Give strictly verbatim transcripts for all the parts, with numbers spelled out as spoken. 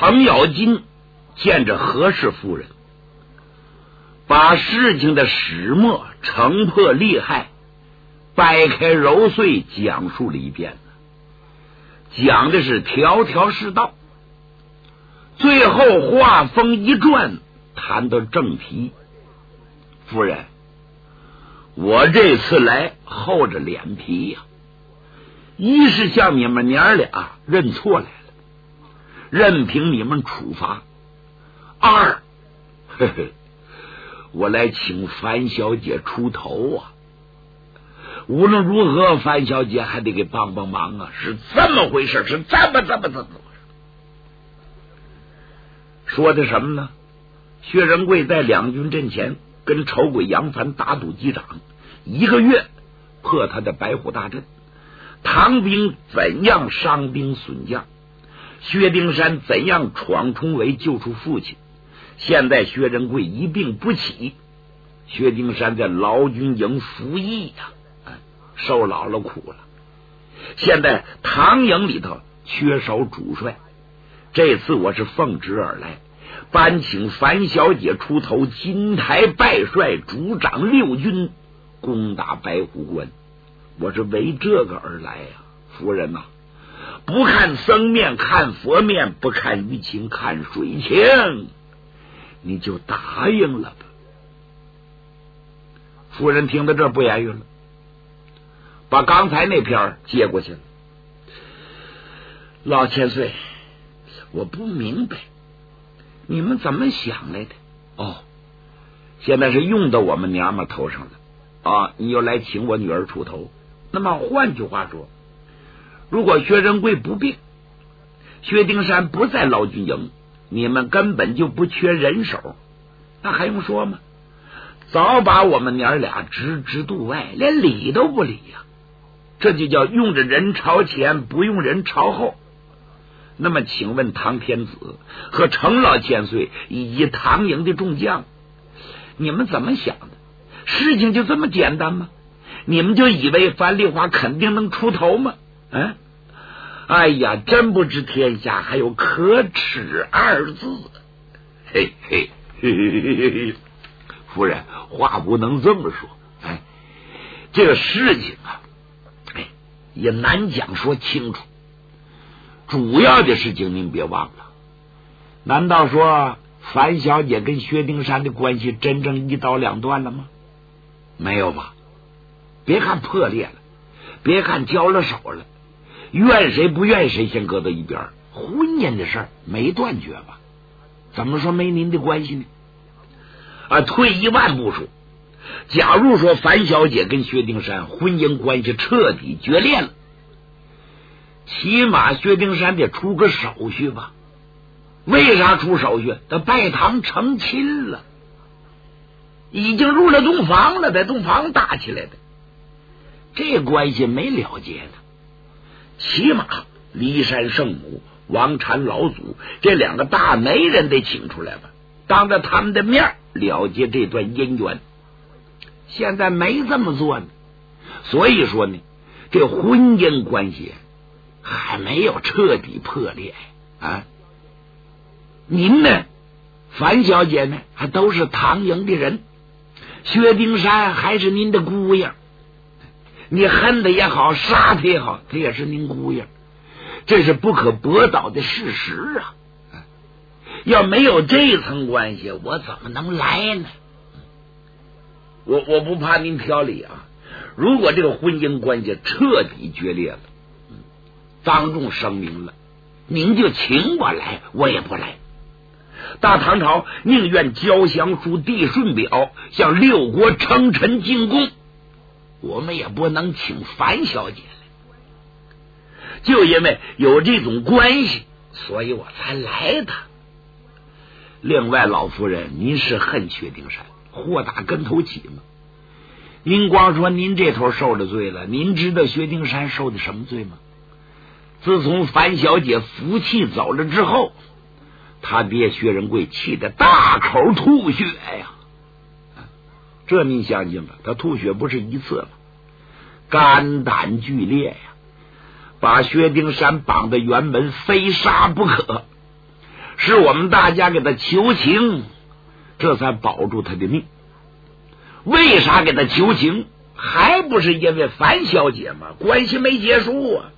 程咬金见着何氏夫人，把事情的始末、成破利害掰开揉碎讲述了一遍，讲的是条条是道。最后话锋一转，谈到正题。夫人，我这次来厚着脸皮呀、啊，一是向你们娘俩认错来了，任凭你们处罚；二，呵呵，我来请樊小姐出头啊。无论如何，樊小姐还得给帮帮忙啊！是这么回事，是这么这么这么说的什么呢？薛仁贵在两军阵前跟丑鬼杨凡打赌击掌，一个月破他的白虎大阵，唐兵怎样伤兵损将，薛丁山怎样闯重围救出父亲。现在薛仁贵一病不起，薛丁山在劳军营服役呀、啊，受老了苦了。现在唐营里头缺少主帅，这次我是奉旨而来，颁请樊小姐出头，金台拜帅，主掌六军，攻打白虎关。我是为这个而来呀、啊，夫人呐、啊，不看僧面看佛面，不看舆情看水情，你就答应了吧。夫人听到这不言语了，把刚才那篇接过去了。老千岁，我不明白你们怎么想来的？哦，现在是用到我们娘们头上了啊！你又来请我女儿出头。那么换句话说，如果薛仁贵不病，薛丁山不在劳军营，你们根本就不缺人手，那还用说吗？早把我们娘俩置之度外，连理都不理呀、啊！这就叫用着人朝前，不用人朝后。那么请问唐天子和程老千岁以及唐营的众将，你们怎么想的？事情就这么简单吗？你们就以为樊丽华肯定能出头吗？嗯，哎呀，真不知天下还有可耻二字。嘿嘿嘿嘿嘿嘿，夫人话不能这么说。哎，这个事情啊，哎，也难讲说清楚。主要的事情您别忘了，难道说樊小姐跟薛丁山的关系真正一刀两断了吗？没有吧？别看破裂了，别看交了手了，怨谁不怨谁先搁到一边，婚姻的事儿没断绝吧？怎么说没您的关系呢？啊，退一万步说，假如说樊小姐跟薛丁山婚姻关系彻底决裂了，起码薛丁山得出个手续吧？为啥出手续？他拜堂成亲了，已经入了洞房了，在洞房打起来的，这关系没了结的。起码骊山圣母、王禅老祖这两个大媒人得请出来吧，当着他们的面了结这段姻缘。现在没这么做呢，所以说呢，这婚姻关系还没有彻底破裂啊！您呢，樊小姐呢，还都是唐营的人，薛丁山还是您的姑爷，你恨他也好，杀他也好，他也是您姑爷，这是不可驳倒的事实啊！要没有这层关系，我怎么能来呢？我我不怕您挑理啊！如果这个婚姻关系彻底决裂了，当众声明了，您就请我来，我也不来。大唐朝宁愿交降书、递顺表，向六国称臣进贡，我们也不能请樊小姐来。就因为有这种关系，所以我才来的。另外，老夫人，您是恨薛丁山，祸打跟头起吗？您光说您这头受了罪了，您知道薛丁山受的什么罪吗？自从樊小姐福气走了之后，他爹薛仁贵气得大口吐血呀！这您相信吧？他吐血不是一次了，肝胆俱裂呀，把薛丁山绑得辕门，非杀不可。 是我们大家给他求情，这才保住他的命。为啥给他求情？还不是因为樊小姐吗？关系没结束啊，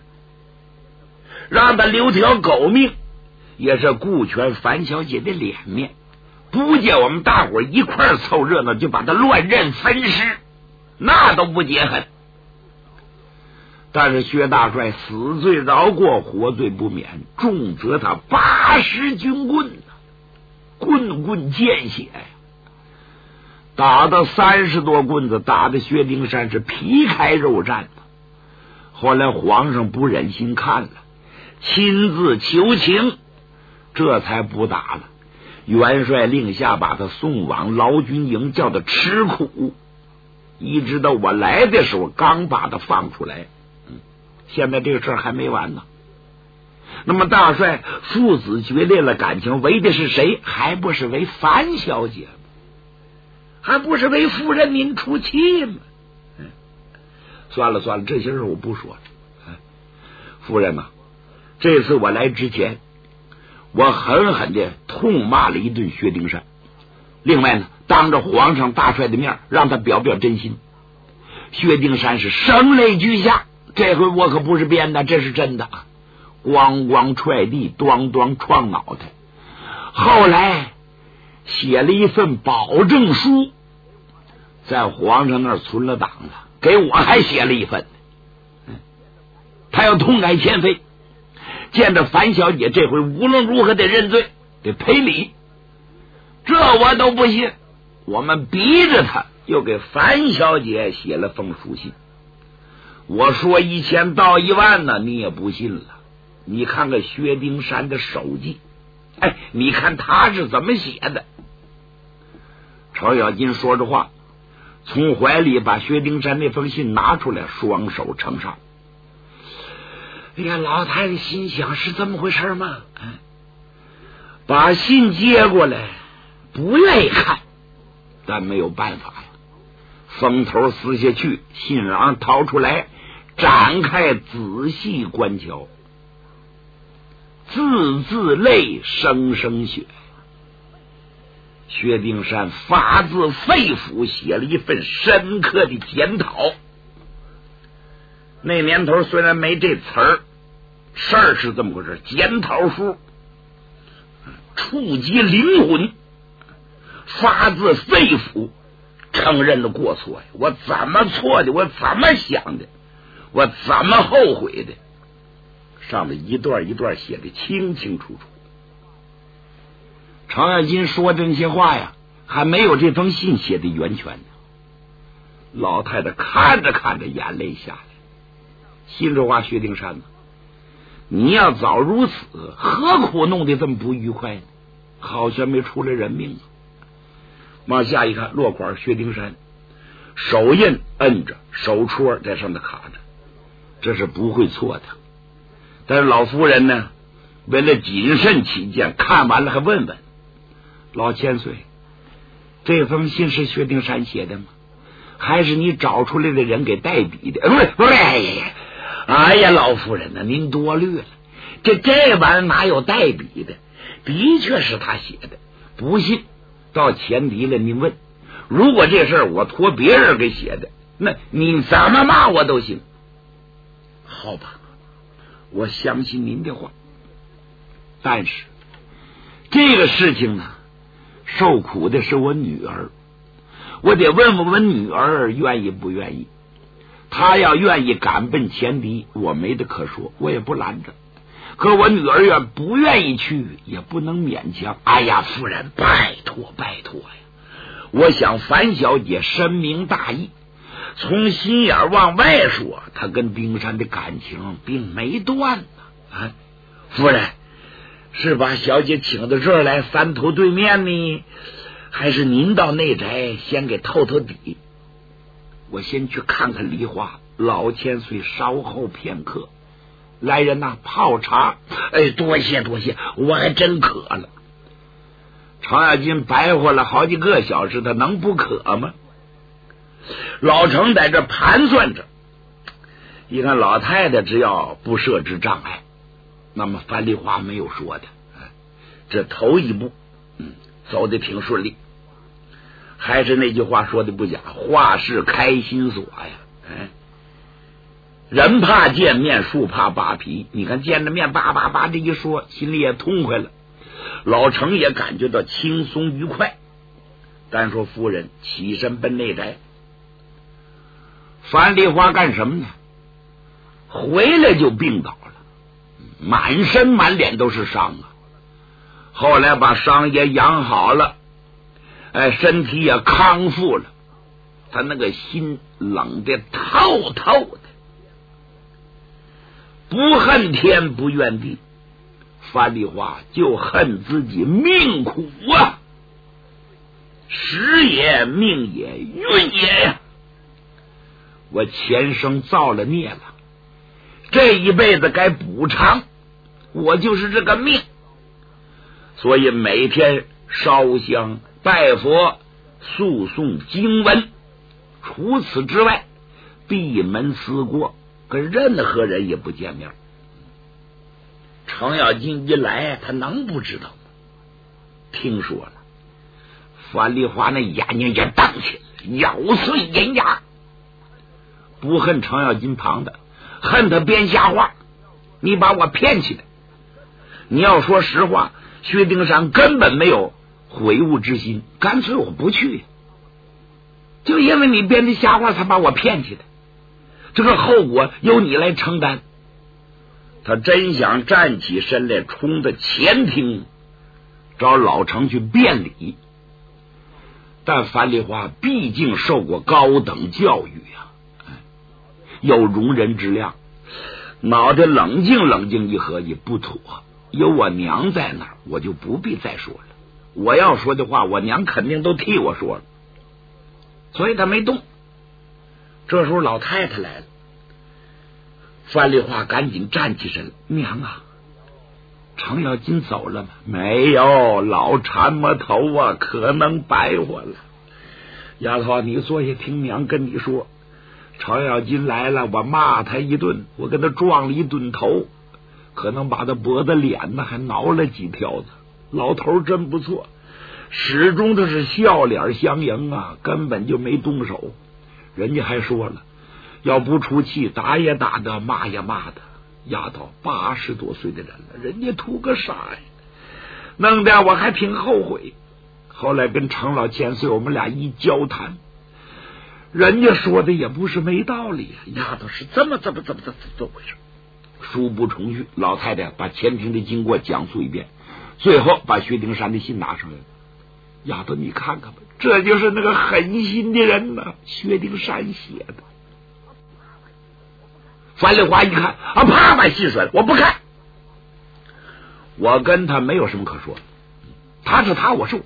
让他留条狗命也是顾全樊小姐的脸面，不见我们大伙一块凑热闹就把他乱刃分尸，那都不解恨。但是薛大帅死罪饶过，活罪不免，重则他八十军棍，棍棍见血呀，打到三十多棍子，打的薛丁山是皮开肉绽的。后来皇上不忍心看了，亲自求情，这才不打了。元帅令下把他送往劳军营，叫他吃苦，一直到我来的时候刚把他放出来。现在这个事儿还没完呢。那么大帅父子决裂了感情，为的是谁？还不是为樊小姐吗？还不是为夫人您出气吗？嗯，算了算了，这些事我不说了。嗯，夫人呐、啊，这次我来之前，我狠狠的痛骂了一顿薛丁山。另外呢，当着皇上大帅的面，让他表表真心。薛丁山是声泪俱下，这回我可不是编的，这是真的。咣咣踹地，咣咣撞脑袋。后来写了一份保证书，在皇上那儿存了档了，给我还写了一份。他要痛改前非，见着樊小姐这回无论如何得认罪，得赔礼。这我都不信，我们逼着他又给樊小姐写了封书信。我说一千到一万呢，你也不信了。你看看薛丁山的手记，哎，你看他是怎么写的。程咬金说着话，从怀里把薛丁山那封信拿出来，双手呈上。哎呀，老太太心想是这么回事吗？嗯，把信接过来，不愿意看，但没有办法呀。封头撕下去，信瓤掏出来，展开仔细观瞧，字字泪，声声血。薛丁山发自肺腑写了一份深刻的检讨。那年头虽然没这词儿，事儿是这么回事，检讨书触及灵魂，发自肺腑承认了过错呀！我怎么错的？我怎么想的？我怎么后悔的？上面一段一段写的清清楚楚。程咬金说这些话呀，还没有这封信写的完全呢。老太太看着看着，眼泪下来，心中话：薛丁山呢，你要早如此，何苦弄得这么不愉快呢？好像没出来人命啊！往下一看，落款薛丁山，手印摁着，手戳在上头卡着，这是不会错的。但是老夫人呢，为了谨慎起见，看完了还问问老千岁，这封信是薛丁山写的吗？还是你找出来的人给代笔的？不是不是，哎呀，哎呀，老夫人呢，您多虑了，这这玩意儿哪有代笔的？的确是他写的，不信到前敌了您问。如果这事儿我托别人给写的，那你怎么骂我都行。好吧，我相信您的话，但是这个事情呢，受苦的是我女儿，我得问问我女儿愿意不愿意。她要愿意赶奔前敌，我没得可说，我也不拦着。可我女儿要不愿意去，也不能勉强。哎呀，夫人，拜托拜托呀！我想樊小姐深明大义，从心眼往外说，她跟丁山的感情并没断呢。啊，夫人是把小姐请到这儿来三头对面呢，还是您到内宅先给透透底？我先去看看梨花。老千岁稍后片刻。来人呐，泡茶！哎，多谢多谢，我还真渴了。程咬金白活了好几个小时，他能不渴吗？老程在这盘算着，一看老太太只要不设置障碍，那么樊梨花没有说的， 这头一步，嗯，走得挺顺利。还是那句话说的不假，话是开心锁呀。哎，人怕见面，树怕扒皮。你看见着面，叭叭叭这一说，心里也痛快了。老程也感觉到轻松愉快。单说夫人起身奔内宅。樊梨花干什么呢？回来就病倒了，满身满脸都是伤啊。后来把伤也养好了，哎，身体也康复了，他那个心冷的透透的，不恨天不怨地，樊梨花就恨自己命苦啊，时也命也运也呀！我前生造了孽了，这一辈子该补偿，我就是这个命。所以每天烧香拜佛诉诵经文，除此之外闭门思过，跟任何人也不见面。程咬金一来，他能不知道吗？听说了，樊梨花那眼睛也瞪起来，咬碎银牙。不恨程咬金旁的，恨他编瞎话，你把我骗起来。你要说实话，薛丁山根本没有悔悟之心，干脆我不去，就因为你编的瞎话才把我骗起来，这个后果由你来承担。他真想站起身来冲着前厅找老程去辩理，但樊梨花毕竟受过高等教育呀、啊，有容人之量，脑袋冷静冷静一合计，不妥，有我娘在那儿，我就不必再说了。我要说的话，我娘肯定都替我说了，所以他没动。这时候老太太来了，樊梨花赶紧站起身，娘啊，程咬金走了吗？没有，老缠磨头啊，可能白活了。丫头，你坐下听娘跟你说，程咬金来了，我骂他一顿，我给他撞了一顿头，可能把他脖子脸呢还挠了几条子。老头真不错，始终都是笑脸相迎啊，根本就没动手。人家还说了，要不出气，打也打的，骂也骂的。丫头八十多岁的人了，人家图个啥呀？弄得我还挺后悔。后来跟程老千岁我们俩一交谈，人家说的也不是没道理啊。丫头是这么这么这么这么这么回事。书不重叙，老太太把前庭的经过讲述一遍，最后把薛丁山的信拿上来了。丫头你看看吧，这就是那个狠心的人呢，薛丁山写的。樊梨花一看啊，啪把信甩了，我不看。我跟他没有什么可说，他是他，我是我。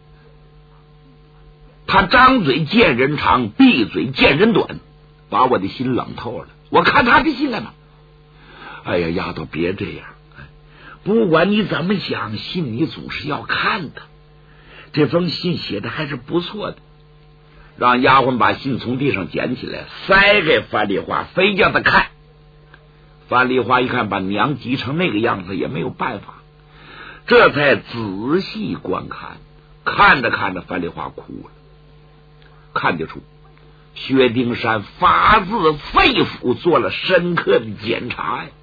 他张嘴见人长，闭嘴见人短，把我的心冷透了。我看他的信干嘛？哎呀，丫头别这样，不管你怎么想，信你总是要看的。这封信写的还是不错的。让丫鬟把信从地上捡起来，塞给樊梨花，非叫他看。樊梨花一看把娘急成那个样子，也没有办法，这才仔细观看。看着看着，樊梨花哭了。看得出薛丁山发自肺腑做了深刻的检查呀，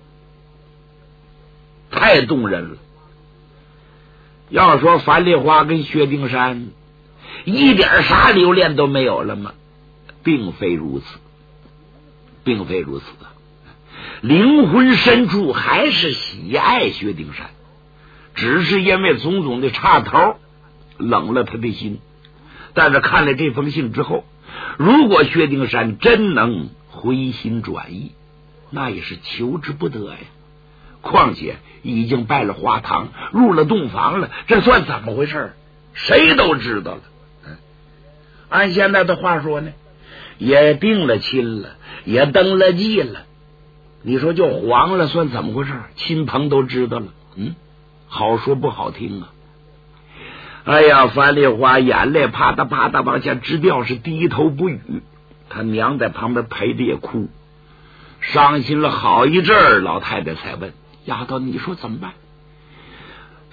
太动人了。要说樊梨花跟薛丁山一点啥留恋都没有了吗？并非如此，并非如此啊！灵魂深处还是喜爱薛丁山，只是因为种种的插头冷了他的心。但是看了这封信之后，如果薛丁山真能回心转意，那也是求之不得呀。况且已经拜了花堂，入了洞房了，这算怎么回事？谁都知道了。按现在的话说呢，也定了亲了，也登了记了，你说就黄了，算怎么回事？亲朋都知道了，嗯，好说不好听啊。哎呀，樊梨花眼泪啪嗒啪嗒往下直掉，是低头不语。他娘在旁边陪着也哭，伤心了好一阵儿。老太太才问：丫头，你说怎么办？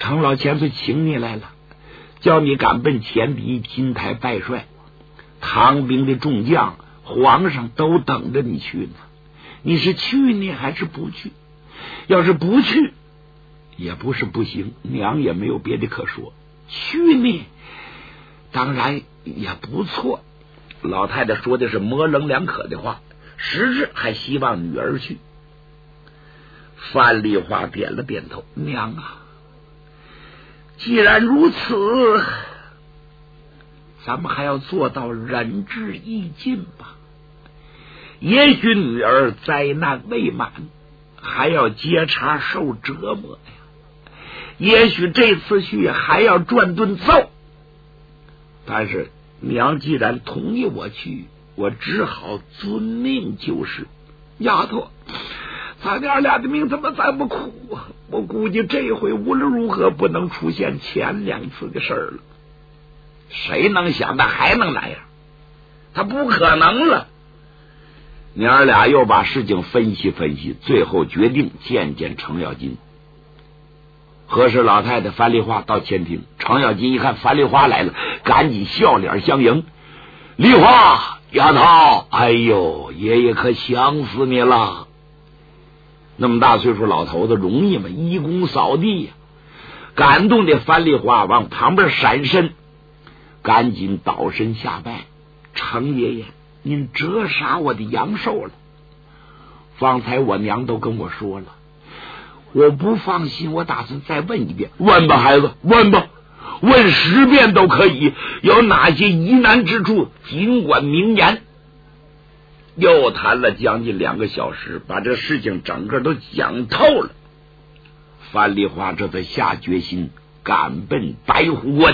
程老千岁请你来了，叫你赶奔前敌金台拜帅，唐兵的众将皇上都等着你去呢。你是去呢还是不去？要是不去也不是不行，娘也没有别的可说。去呢当然也不错。老太太说的是模棱两可的话，实质还希望女儿去。范丽华点了点头，娘啊，既然如此，咱们还要做到仁至义尽吧。也许女儿灾难未满，还要接茬受折磨呀。也许这次去还要赚顿揍。但是娘既然同意我去，我只好遵命就是。丫头，咱娘俩的命怎么这么苦啊？我估计这回无论如何不能出现前两次的事儿了。谁能想到还能那样？他不可能了。娘俩又把事情分析分析，最后决定见见程咬金。何氏老太太樊梨花到前厅，程咬金一看樊梨花来了，赶紧笑脸相迎。梨花丫头，哎呦，爷爷可想死你了。那么大岁数老头子容易吗？一躬扫地呀、啊！感动的樊梨花往旁边闪身，赶紧倒身下拜。程爷爷，您折杀我的阳寿了。方才我娘都跟我说了，我不放心，我打算再问一遍。问吧孩子，问吧，问十遍都可以。有哪些疑难之处尽管明言。又谈了将近两个小时，把这事情整个都讲透了。樊梨花这才下决心赶奔白虎关。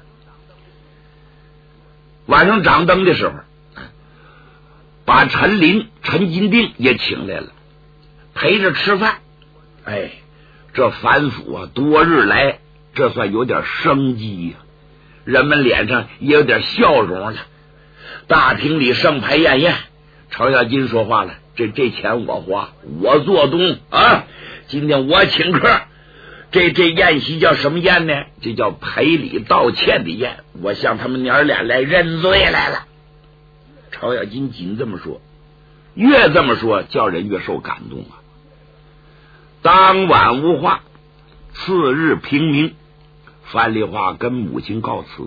晚上掌灯的时候，把陈琳、陈金定也请来了，陪着吃饭。哎，这樊府啊，多日来这算有点生机呀、啊，人们脸上也有点笑容了。大厅里盛牌宴宴，程咬金说话了：“这这钱我花，我做东啊！今天我请客，这这宴席叫什么宴呢？这叫赔礼道歉的宴。我向他们娘俩来认罪来了。”程咬金仅这么说，越这么说，叫人越受感动啊。当晚无话，次日平明，樊梨花跟母亲告辞，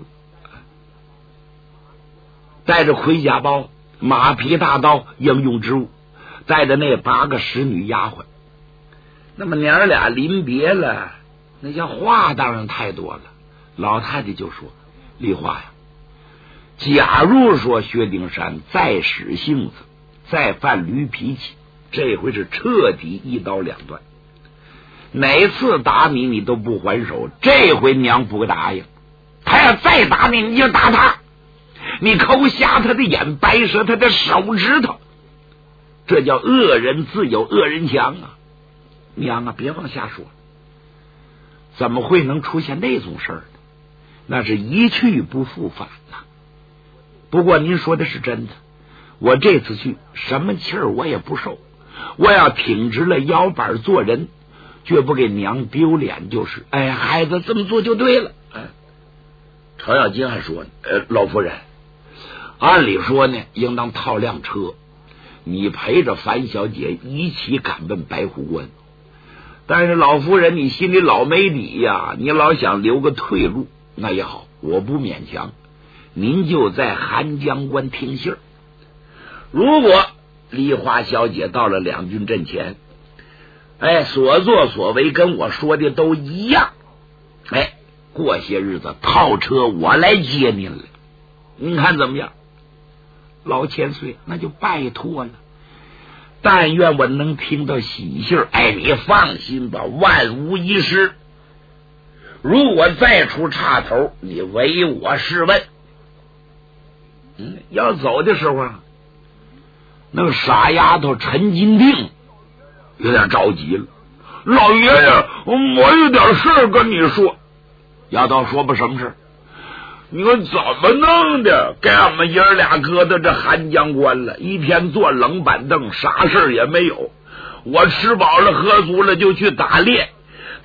带着盔甲包、马匹大刀、应用之物，带着那八个使女丫鬟。那么娘俩临别了，那些话当然太多了。老太太就说：“梨花呀，假如说薛丁山再使性子，再犯驴脾气，这回是彻底一刀两断。哪次打你你都不还手，这回娘不答应。他要再打你，你就打他，你抠瞎他的眼，掰折他的手指头，这叫恶人自有恶人强啊！娘啊，别往下说，怎么会能出现那种事儿呢？那是一去不复返呐、啊。不过您说的是真的，我这次去什么气儿我也不受，我要挺直了腰板做人，绝不给娘丢脸就是。哎，孩子这么做就对了。哎，程咬金还说呢，呃，老夫人，按理说呢，应当套辆车，你陪着樊小姐一起赶奔白虎关。但是老夫人，你心里老没底呀，你老想留个退路。那也好，我不勉强，您就在寒江关听信儿。如果梨花小姐到了两军阵前，哎，所作所为跟我说的都一样，哎，过些日子套车我来接您了，您看怎么样？老千岁，那就拜托了，但愿我能听到喜信儿。哎，你放心吧，万无一失。如果再出岔头，你唯我是问。嗯，要走的时候啊，那个傻丫头陈金定有点着急了。老爷爷，我有点事跟你说。丫头，说吧，什么事？你说怎么弄的？给俺们爷儿俩搁到这寒江关了，一天坐冷板凳，啥事也没有。我吃饱了喝足了就去打猎，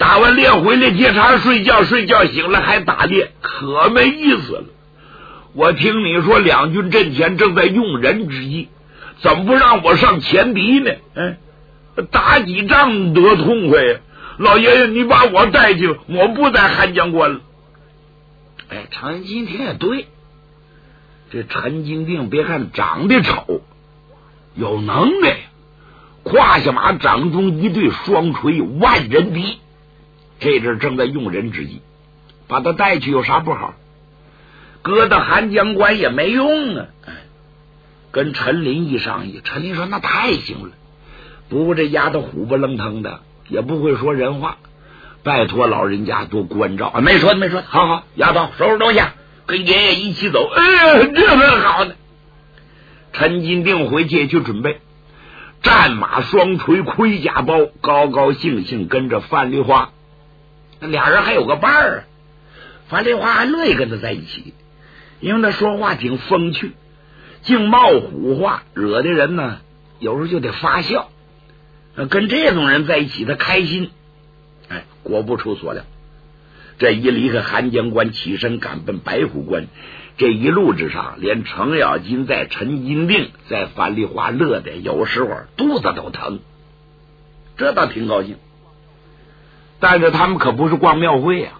打完猎回来接茬睡觉，睡觉醒了还打猎，可没意思了。我听你说两军阵前正在用人之际，怎么不让我上前敌呢？哎，打几仗得痛快呀！老爷爷，你把我带去，我不在汉江关了。哎，陈金天也对，这陈金定别看长得丑，有能耐，胯下马掌中一对双锤，万人敌。这阵正在用人之际，把他带去有啥不好？搁到汉江关也没用啊！跟陈林一商议，陈林说那太行了，不过这丫头虎不愣腾的，也不会说人话，拜托老人家多关照。啊、没说没说，好好，丫头收拾东西，跟爷爷一起走。哎，这很好呢。陈金定回去去准备，战马双锤，盔甲包，高高兴兴跟着范丽花。俩人还有个伴儿，范丽花还乐意跟他在一起，因为他说话挺风趣，净冒虎话，惹的人呢有时候就得发笑。跟这种人在一起他开心。哎，果不出所料，这一离开汉江关，起身赶奔白虎关，这一路之上，连程咬金在陈金定在樊梨花乐的有时候肚子都疼，这倒挺高兴。但是他们可不是逛庙会呀、啊，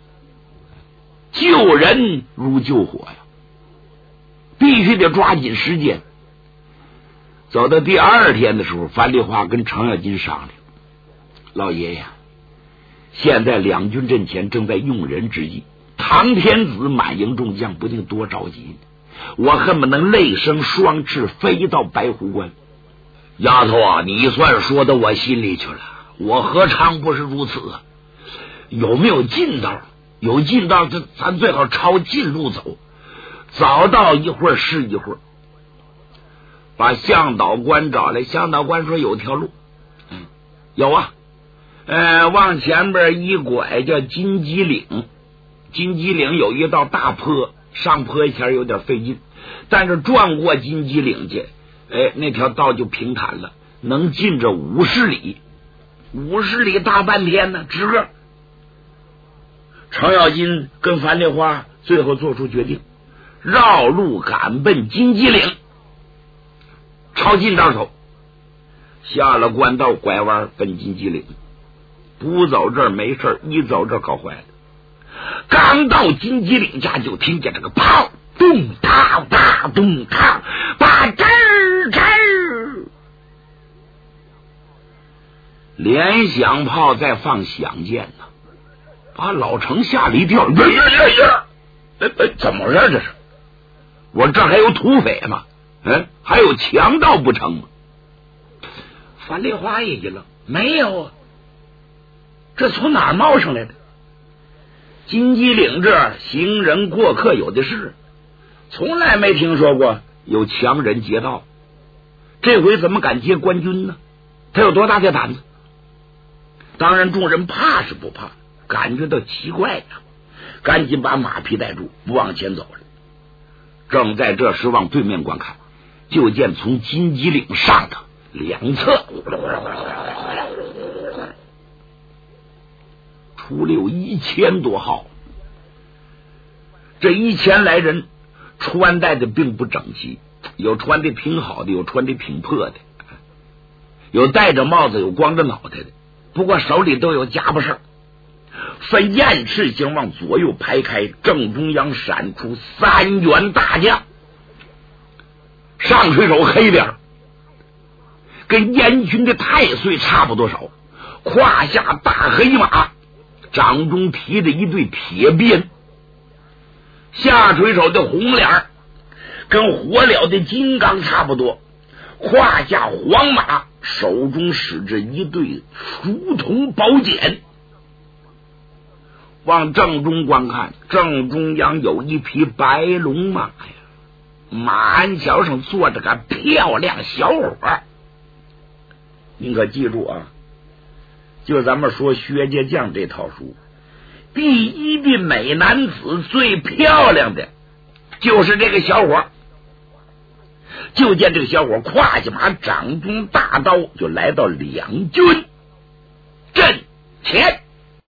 救人如救火呀，必须得抓紧时间。走到第二天的时候，樊梨花跟程咬金商量，老爷爷，现在两军阵前正在用人之际，唐天子满营众将不定多着急，我恨不能累生双翅飞到白虎关。丫头啊，你算说到我心里去了，我何尝不是如此啊？有没有近道？有近道，咱咱最好抄近路走，早到一会儿是一会儿。把向导官找来，向导官说有条路，嗯，有啊，呃，往前边一拐叫金鸡岭，金鸡岭有一道大坡，上坡前有点费劲，但是转过金鸡岭去，哎，那条道就平坦了，能进这五十里，五十里大半天呢，值个。程咬金跟樊梨花最后做出决定，绕路赶奔金鸡岭，朝近道走，下了官道拐弯奔金鸡岭。不走这儿没事，一走这儿搞坏了。刚到金鸡岭家，就听见这个炮咚啪啪咚啪啪吱吱，连响炮再放响箭呢，把老程吓了一跳。呀呀呀呀！哎哎，怎么回事这是？我这还有土匪吗？嗯，还有强盗不成吗？樊梨花也一愣，没有啊，这从哪儿冒上来的？金鸡岭这儿行人过客有的是，从来没听说过有强人劫道，这回怎么敢劫官军呢？他有多大的胆子？当然众人怕是不怕，感觉到奇怪呀、啊，赶紧把马匹带住，不往前走了。正在这时往对面观看，就见从金鸡岭上的两侧出了有一千多号，这一千来人穿戴的并不整齐，有穿的挺好的，有穿的挺破的，有戴着帽子，有光着脑袋的，不过手里都有家伙事儿，分雁翅形往左右排开，正中央闪出三员大将，上水手黑脸，跟燕军的太岁差不多少，胯下大黑马，掌中提着一对铁鞭，下水手的红脸跟火燎的金刚差不多，胯下黄马，手中使着一对熟铜宝剑。往正中观看，正中央有一匹白龙马呀，马鞍桥上坐着个漂亮小伙。您可记住啊，就咱们说薛家将这套书，第一的美男子最漂亮的就是这个小伙。就见这个小伙胯下马，掌中大刀，就来到两军阵前。